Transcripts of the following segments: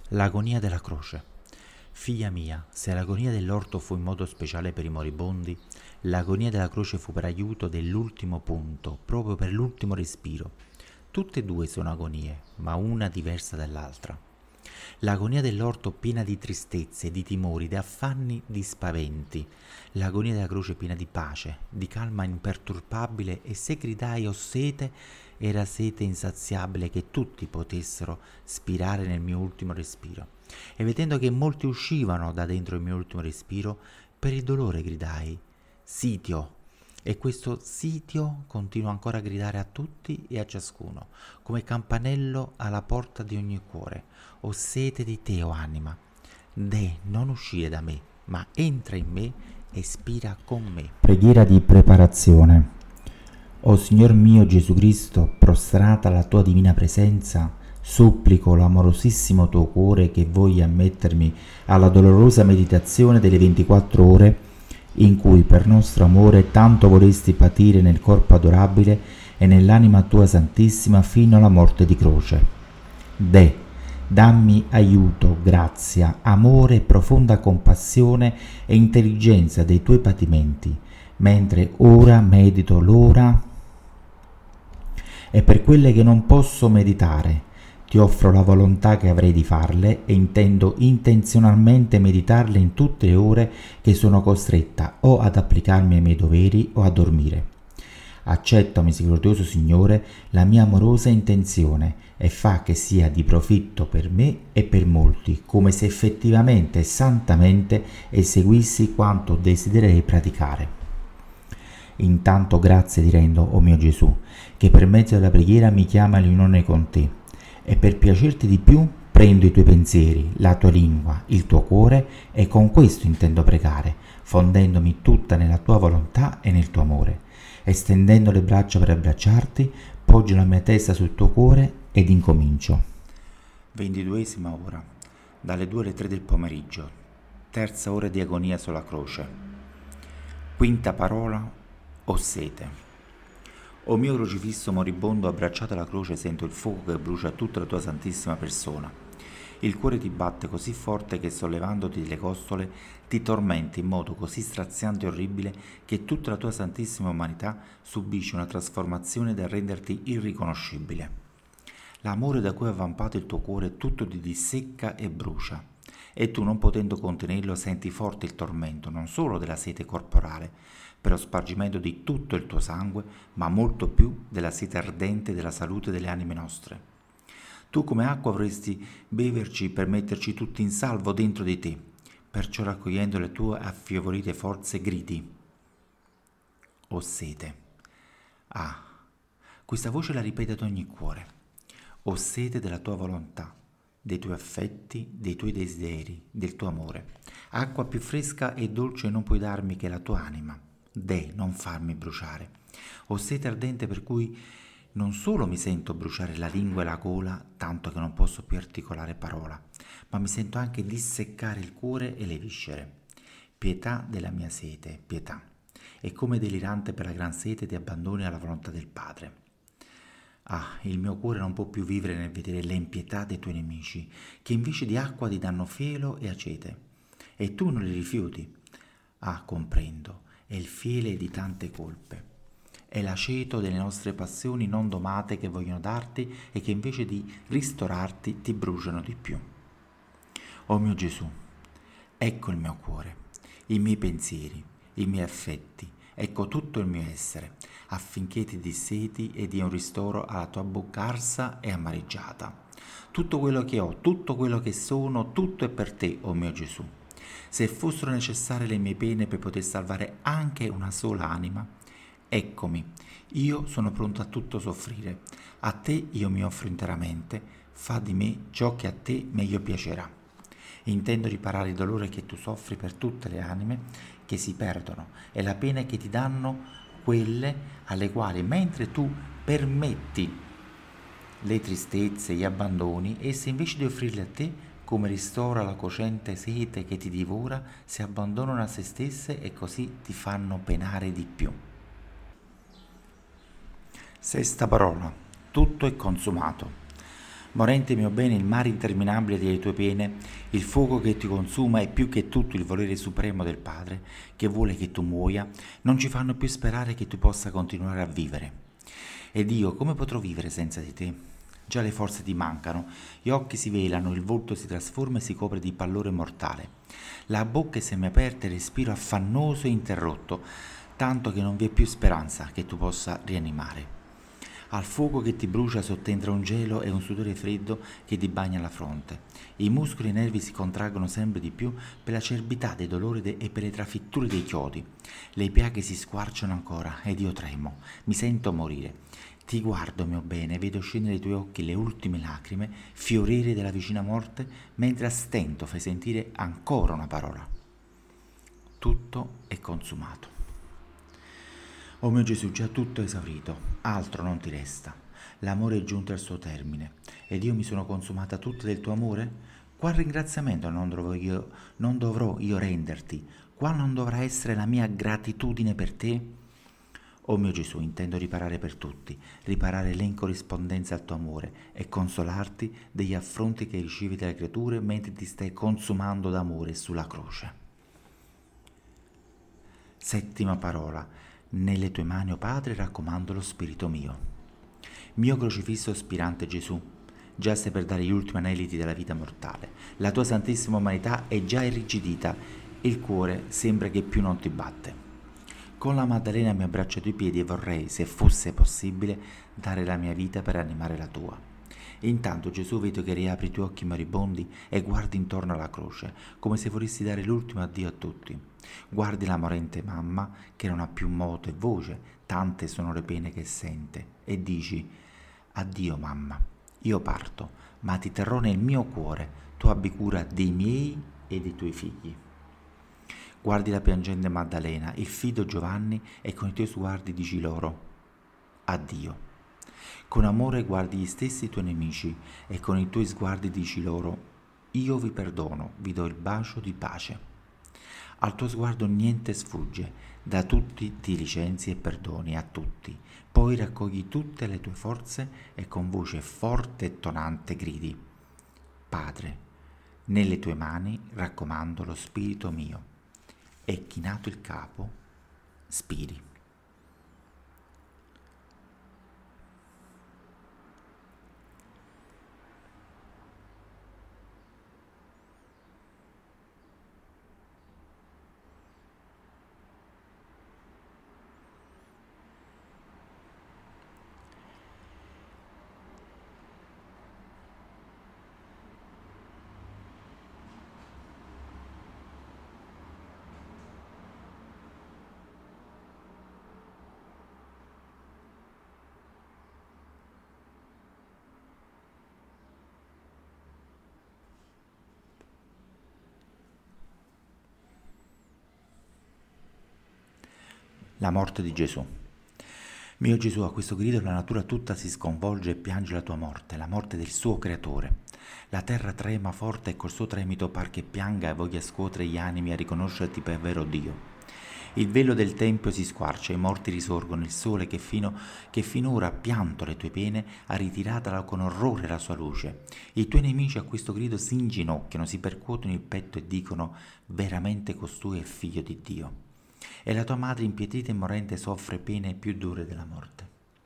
L'agonia della croce. Figlia mia, se l'agonia dell'orto fu in modo speciale per i moribondi, l'agonia della croce fu per aiuto dell'ultimo punto, proprio per l'ultimo respiro. Tutte e due sono agonie, ma una diversa dall'altra. L'agonia dell'orto piena di tristezze, di timori, di affanni, di spaventi. L'agonia della croce piena di pace, di calma imperturbabile, e se gridai ho sete, era sete insaziabile che tutti potessero spirare nel mio ultimo respiro. E vedendo che molti uscivano da dentro il mio ultimo respiro, per il dolore gridai sitio. E questo sitio continuo ancora a gridare a tutti e a ciascuno, come campanello alla porta di ogni cuore. Ho sete di te, o anima. Non uscire da me, ma entra in me e spira con me. Preghiera di preparazione. O Signor mio Gesù Cristo, prostrata alla tua divina presenza, supplico l'amorosissimo tuo cuore che voglia ammettermi alla dolorosa meditazione delle 24 ore in cui per nostro amore tanto vorresti patire nel corpo adorabile e nell'anima tua santissima fino alla morte di croce. Dammi aiuto, grazia, amore, profonda compassione e intelligenza dei tuoi patimenti, mentre ora medito l'ora e per quelle che non posso meditare. Ti offro la volontà che avrei di farle e intendo intenzionalmente meditarle in tutte le ore che sono costretta o ad applicarmi ai miei doveri o a dormire. Accetta, misericordioso Signore, la mia amorosa intenzione e fa che sia di profitto per me e per molti, come se effettivamente e santamente eseguissi quanto desidererei praticare. Intanto grazie ti rendo, o mio Gesù, che per mezzo della preghiera mi chiama all'unione con te, e per piacerti di più prendo i tuoi pensieri, la tua lingua, il tuo cuore, e con questo intendo pregare, fondendomi tutta nella tua volontà e nel tuo amore. Estendendo le braccia per abbracciarti, poggio la mia testa sul tuo cuore ed incomincio. 22esima ora, dalle 2 alle 3 del pomeriggio, terza ora di agonia sulla croce. Quinta parola, ho sete. O mio crocifisso moribondo, abbracciato alla croce, sento il fuoco che brucia tutta la tua santissima persona. Il cuore ti batte così forte che, sollevandoti le costole, ti tormenti in modo così straziante e orribile che tutta la tua santissima umanità subisce una trasformazione da renderti irriconoscibile. L'amore da cui è avvampato il tuo cuore tutto ti dissecca e brucia, e tu, non potendo contenerlo, senti forte il tormento non solo della sete corporale, per lo spargimento di tutto il tuo sangue, ma molto più della sete ardente della salute delle anime nostre. Tu come acqua vorresti beverci per metterci tutti in salvo dentro di te, perciò raccogliendo le tue affievolite forze gridi: ho sete. Questa voce la ripete ad ogni cuore: ho sete della tua volontà, dei tuoi affetti, dei tuoi desideri, del tuo amore. Acqua più fresca e dolce non puoi darmi che la tua anima. Non farmi bruciare. Ho sete ardente per cui non solo mi sento bruciare la lingua e la gola, tanto che non posso più articolare parola, ma mi sento anche disseccare il cuore e le viscere. Pietà della mia sete, pietà. E come delirante per la gran sete ti abbandoni alla volontà del Padre. Il mio cuore non può più vivere nel vedere l'impietà dei tuoi nemici, che invece di acqua ti danno fielo e acete. E tu non li rifiuti. Comprendo. È il fiele di tante colpe. È l'aceto delle nostre passioni non domate che vogliono darti e che invece di ristorarti ti bruciano di più. O mio Gesù, ecco il mio cuore, i miei pensieri, i miei affetti, ecco tutto il mio essere, affinché ti disseti e dia un ristoro alla tua bocca arsa e amareggiata. Tutto quello che ho, tutto quello che sono, tutto è per te, o mio Gesù. Se fossero necessarie le mie pene per poter salvare anche una sola anima, eccomi, io sono pronto a tutto soffrire. A te io mi offro interamente, fa di me ciò che a te meglio piacerà. Intendo riparare il dolore che tu soffri per tutte le anime che si perdono e la pena che ti danno quelle alle quali, mentre tu permetti le tristezze, gli abbandoni, esse invece di offrirle a te, come ristoro alla cocente sete che ti divora, si abbandonano a se stesse e così ti fanno penare di più. Sesta parola, tutto è consumato. Morente mio bene, il mare interminabile delle tue pene, il fuoco che ti consuma e più che tutto il volere supremo del Padre, che vuole che tu muoia, non ci fanno più sperare che tu possa continuare a vivere. Ed io come potrò vivere senza di te? Già le forze ti mancano, gli occhi si velano, il volto si trasforma e si copre di pallore mortale. La bocca è semiaperta e il respiro affannoso e interrotto, tanto che non vi è più speranza che tu possa rianimare. Al fuoco che ti brucia sottentra un gelo e un sudore freddo che ti bagna la fronte. I muscoli e i nervi si contraggono sempre di più per l'acerbità dei dolori e per le trafitture dei chiodi. Le piaghe si squarciano ancora ed io tremo, mi sento morire. Ti guardo, mio bene, vedo scendere dai tuoi occhi le ultime lacrime, fiorire della vicina morte, mentre a stento fai sentire ancora una parola. Tutto è consumato. O mio Gesù, già tutto è esaurito, altro non ti resta. L'amore è giunto al suo termine, ed io mi sono consumata tutta del tuo amore? Qual ringraziamento non dovrò io renderti? Qual non dovrà essere la mia gratitudine per te? O mio Gesù, intendo riparare per tutti, riparare l'incorrispondenza al tuo amore e consolarti degli affronti che ricevi dalle creature mentre ti stai consumando d'amore sulla croce. Settima parola. Nelle tue mani, o Padre, raccomando lo spirito mio. Mio crocifisso spirante Gesù, già stai per dare gli ultimi aneliti della vita mortale. La tua santissima umanità è già irrigidita e il cuore sembra che più non ti batte. Con la Maddalena mi abbraccio ai tuoi piedi e vorrei, se fosse possibile, dare la mia vita per animare la tua. Intanto Gesù vedo che riapri i tuoi occhi moribondi e guardi intorno alla croce, come se volessi dare l'ultimo addio a tutti. Guardi la morente mamma, che non ha più moto e voce, tante sono le pene che sente, e dici: addio mamma, io parto, ma ti terrò nel mio cuore, tu abbi cura dei miei e dei tuoi figli. Guardi la piangente Maddalena, il fido Giovanni, e con i tuoi sguardi dici loro: addio. Con amore guardi gli stessi tuoi nemici e con i tuoi sguardi dici loro: io vi perdono, vi do il bacio di pace. Al tuo sguardo niente sfugge, da tutti ti licenzi e perdoni a tutti, poi raccogli tutte le tue forze e con voce forte e tonante gridi: Padre, nelle tue mani raccomando lo spirito mio. E chinato il capo, spiri. La morte di Gesù. Mio Gesù, a questo grido la natura tutta si sconvolge e piange la tua morte, la morte del suo creatore. La terra trema forte e col suo tremito par che pianga e voglia scuotere gli animi a riconoscerti per vero Dio. Il velo del tempio si squarcia, i morti risorgono, il sole che finora ha pianto le tue pene ha ritiratala con orrore la sua luce. I tuoi nemici a questo grido si inginocchiano, si percuotono il petto e dicono: veramente costui è figlio di Dio. E la tua madre impietrita e morente soffre pene più dure della morte.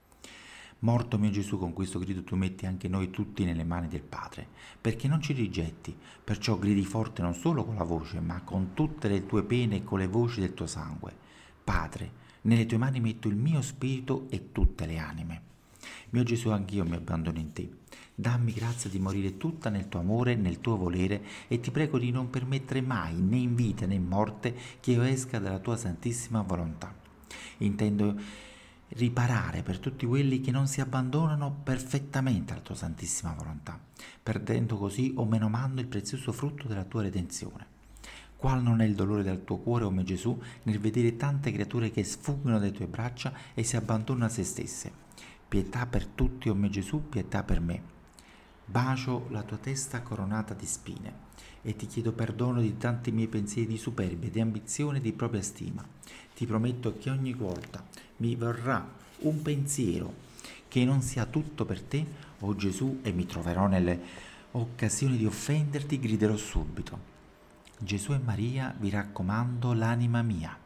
Morto mio Gesù, con questo grido tu metti anche noi tutti nelle mani del Padre, perché non ci rigetti, perciò gridi forte non solo con la voce, ma con tutte le tue pene e con le voci del tuo sangue. Padre, nelle tue mani metto il mio spirito e tutte le anime. Mio Gesù, anch'io mi abbandono in te. Dammi grazia di morire tutta nel tuo amore, nel tuo volere, e ti prego di non permettere mai, né in vita né in morte, che io esca dalla tua santissima volontà. Intendo riparare per tutti quelli che non si abbandonano perfettamente alla tua santissima volontà, perdendo così o menomando il prezioso frutto della tua redenzione. Qual non è il dolore del tuo cuore, o mio Gesù, nel vedere tante creature che sfuggono dalle tue braccia e si abbandonano a se stesse. Pietà per tutti, o mio Gesù, pietà per me. Bacio la tua testa coronata di spine e ti chiedo perdono di tanti miei pensieri di superbia, di ambizione e di propria stima. Ti prometto che ogni volta mi verrà un pensiero che non sia tutto per te o Gesù, e mi troverò nelle occasioni di offenderti, griderò subito. Gesù e Maria, vi raccomando l'anima mia.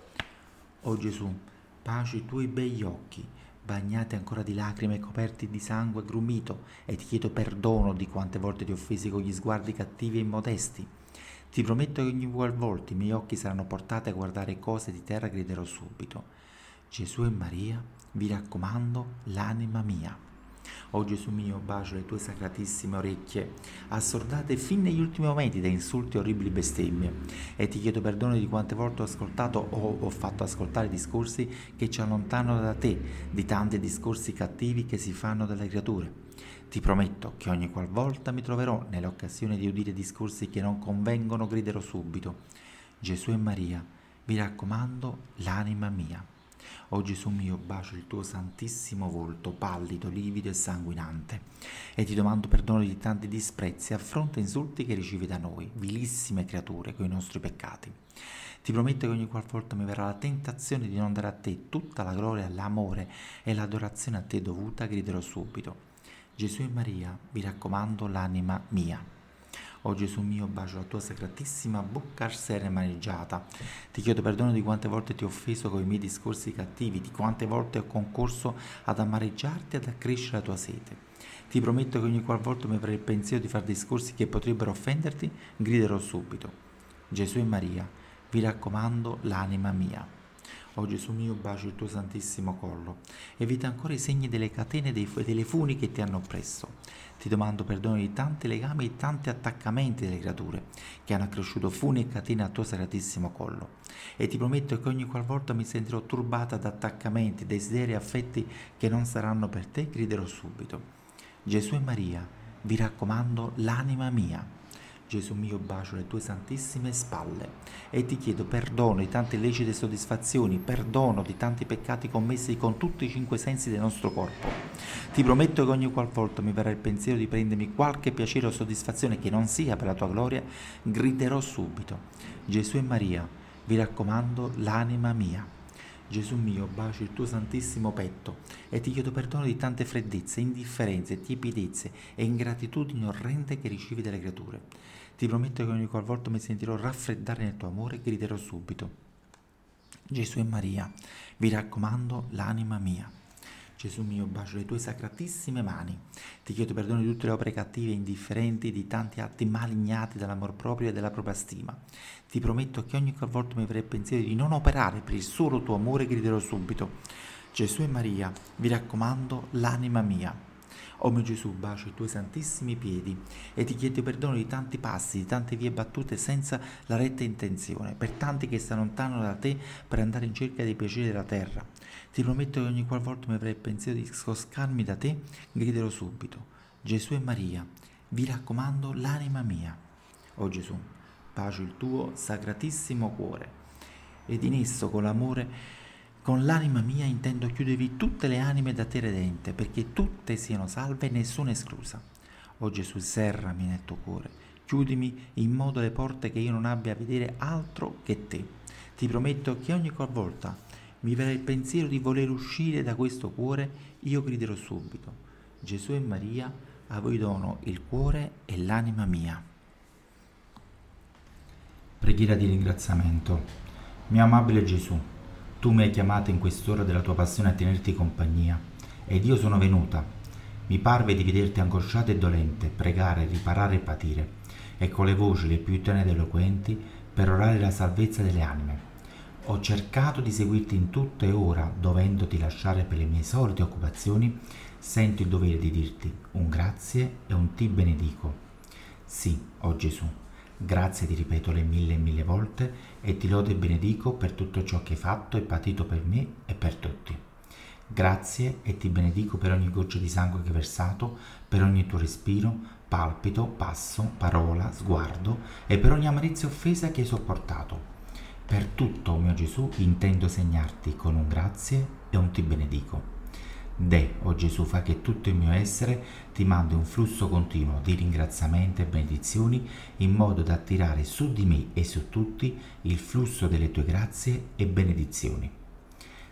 O Gesù, bacio i tuoi begli occhi, bagnati ancora di lacrime e coperti di sangue grumito, e ti chiedo perdono di quante volte ti ho offesi con gli sguardi cattivi e immodesti. Ti prometto che ogni qualvolta i miei occhi saranno portati a guardare cose di terra, griderò subito. Gesù e Maria, vi raccomando l'anima mia. O Gesù mio, bacio le tue sacratissime orecchie, assordate fin negli ultimi momenti da insulti e orribili bestemmie, e ti chiedo perdono di quante volte ho ascoltato o ho fatto ascoltare discorsi che ci allontanano da te, di tanti discorsi cattivi che si fanno dalle creature. Ti prometto che ogni qualvolta mi troverò nell'occasione di udire discorsi che non convengono, griderò subito. Gesù e Maria, vi raccomando l'anima mia. O Gesù mio, bacio il tuo santissimo volto, pallido, livido e sanguinante, e ti domando perdono di tanti disprezzi, affronta insulti che ricevi da noi, vilissime creature, coi nostri peccati. Ti prometto che ogni qualvolta mi verrà la tentazione di non dare a te tutta la gloria, l'amore e l'adorazione a te dovuta, griderò subito. Gesù e Maria, vi raccomando l'anima mia. O Gesù mio, bacio la tua sacratissima bocca arsena e maneggiata. Ti chiedo perdono di quante volte ti ho offeso con i miei discorsi cattivi, di quante volte ho concorso ad amareggiarti e ad accrescere la tua sete. Ti prometto che ogni qualvolta mi avrai il pensiero di fare discorsi che potrebbero offenderti, griderò subito. Gesù e Maria, vi raccomando l'anima mia. O Gesù mio, bacio il tuo santissimo collo, evita ancora i segni delle catene e delle funi che ti hanno oppresso. Ti domando perdono di tanti legami e tanti attaccamenti delle creature che hanno accresciuto funi e catene al tuo sacratissimo collo. E ti prometto che ogni qualvolta mi sentirò turbata da attaccamenti, desideri e affetti che non saranno per te, griderò subito. Gesù e Maria, vi raccomando l'anima mia. Gesù mio, bacio le tue santissime spalle e ti chiedo perdono di tante illecite soddisfazioni, perdono di tanti peccati commessi con tutti i 5 sensi del nostro corpo. Ti prometto che ogni qualvolta mi verrà il pensiero di prendermi qualche piacere o soddisfazione che non sia per la tua gloria, griderò subito. Gesù e Maria, vi raccomando l'anima mia. Gesù mio, bacio il tuo santissimo petto e ti chiedo perdono di tante freddezze, indifferenze, tiepidezze e ingratitudini orrende che ricevi dalle creature. Ti prometto che ogni qualvolta mi sentirò raffreddare nel tuo amore, griderò subito. Gesù e Maria, vi raccomando l'anima mia. Gesù mio, bacio le tue sacratissime mani. Ti chiedo perdono di tutte le opere cattive e indifferenti, di tanti atti malignati dall'amor proprio e della propria stima. Ti prometto che ogni qualvolta mi verrà il pensiero di non operare per il solo tuo amore, griderò subito. Gesù e Maria, vi raccomando l'anima mia. O mio Gesù, bacio i tuoi santissimi piedi e ti chiedo perdono di tanti passi, di tante vie battute senza la retta intenzione, per tanti che si allontanano da te per andare in cerca dei piaceri della terra. Ti prometto che ogni qualvolta mi avrai il pensiero di scoscarmi da te, griderò subito. Gesù e Maria, vi raccomando l'anima mia. O Gesù, bacio il tuo sacratissimo cuore ed in esso con l'amore, con l'anima mia intendo chiudervi tutte le anime da te redente, perché tutte siano salve e nessuna esclusa. O Gesù, serrami nel tuo cuore, chiudimi in modo le porte che io non abbia a vedere altro che te. Ti prometto che ogni qualvolta mi verrà il pensiero di voler uscire da questo cuore, io griderò subito. Gesù e Maria, a voi dono il cuore e l'anima mia. Preghiera di ringraziamento. Mio amabile Gesù, tu mi hai chiamato in quest'ora della tua passione a tenerti compagnia, ed io sono venuta. Mi parve di vederti angosciata e dolente, pregare, riparare e patire, e con le voci le più tenere ed eloquenti perorare la salvezza delle anime. Ho cercato di seguirti in tutto e ora, dovendoti lasciare per le mie solite occupazioni, sento il dovere di dirti un grazie e un ti benedico. Sì, o Gesù, grazie ti ripeto le mille volte e ti lodo e benedico per tutto ciò che hai fatto e patito per me e per tutti. Grazie e ti benedico per ogni goccia di sangue che hai versato, per ogni tuo respiro, palpito, passo, parola, sguardo e per ogni amarezza e offesa che hai sopportato. Per tutto, o mio Gesù, intendo segnarti con un grazie e un ti benedico. O Gesù, fa che tutto il mio essere ti mandi un flusso continuo di ringraziamenti e benedizioni, in modo da attirare su di me e su tutti il flusso delle tue grazie e benedizioni.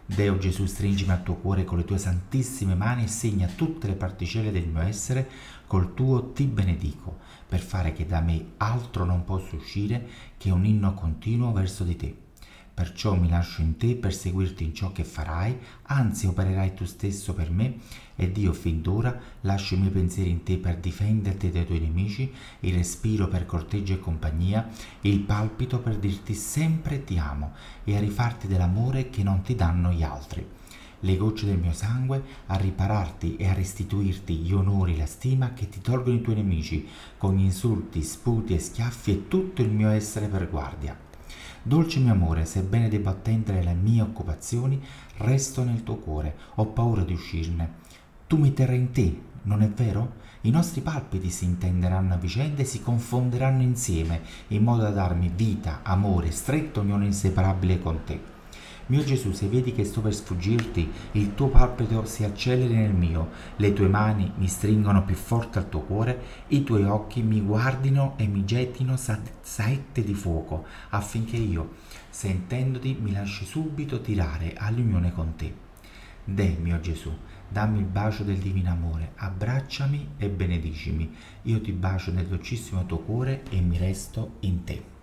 Deo Gesù, stringimi al tuo cuore con le tue santissime mani e segna tutte le particelle del mio essere col tuo ti benedico, per fare che da me altro non possa uscire che un inno continuo verso di te. Perciò mi lascio in te per seguirti in ciò che farai, anzi opererai tu stesso per me, ed io fin d'ora lascio i miei pensieri in te per difenderti dai tuoi nemici, il respiro per corteggio e compagnia, il palpito per dirti sempre ti amo e a rifarti dell'amore che non ti danno gli altri. Le gocce del mio sangue a ripararti e a restituirti gli onori e la stima che ti tolgono i tuoi nemici, con gli insulti, sputi e schiaffi e tutto il mio essere per guardia. Dolce mio amore, sebbene debba attendere le mie occupazioni, resto nel tuo cuore, ho paura di uscirne. Tu mi terrai in te, non è vero? I nostri palpiti si intenderanno a vicenda e si confonderanno insieme, in modo da darmi vita, amore, stretto unione inseparabile con te. Mio Gesù, se vedi che sto per sfuggirti, il tuo palpito si acceleri nel mio, le tue mani mi stringono più forte al tuo cuore, i tuoi occhi mi guardino e mi gettino saette di fuoco, affinché io, sentendoti, mi lasci subito tirare all'unione con te. Deh, mio Gesù, dammi il bacio del divino amore, abbracciami e benedicimi. Io ti bacio nel dolcissimo tuo cuore e mi resto in te.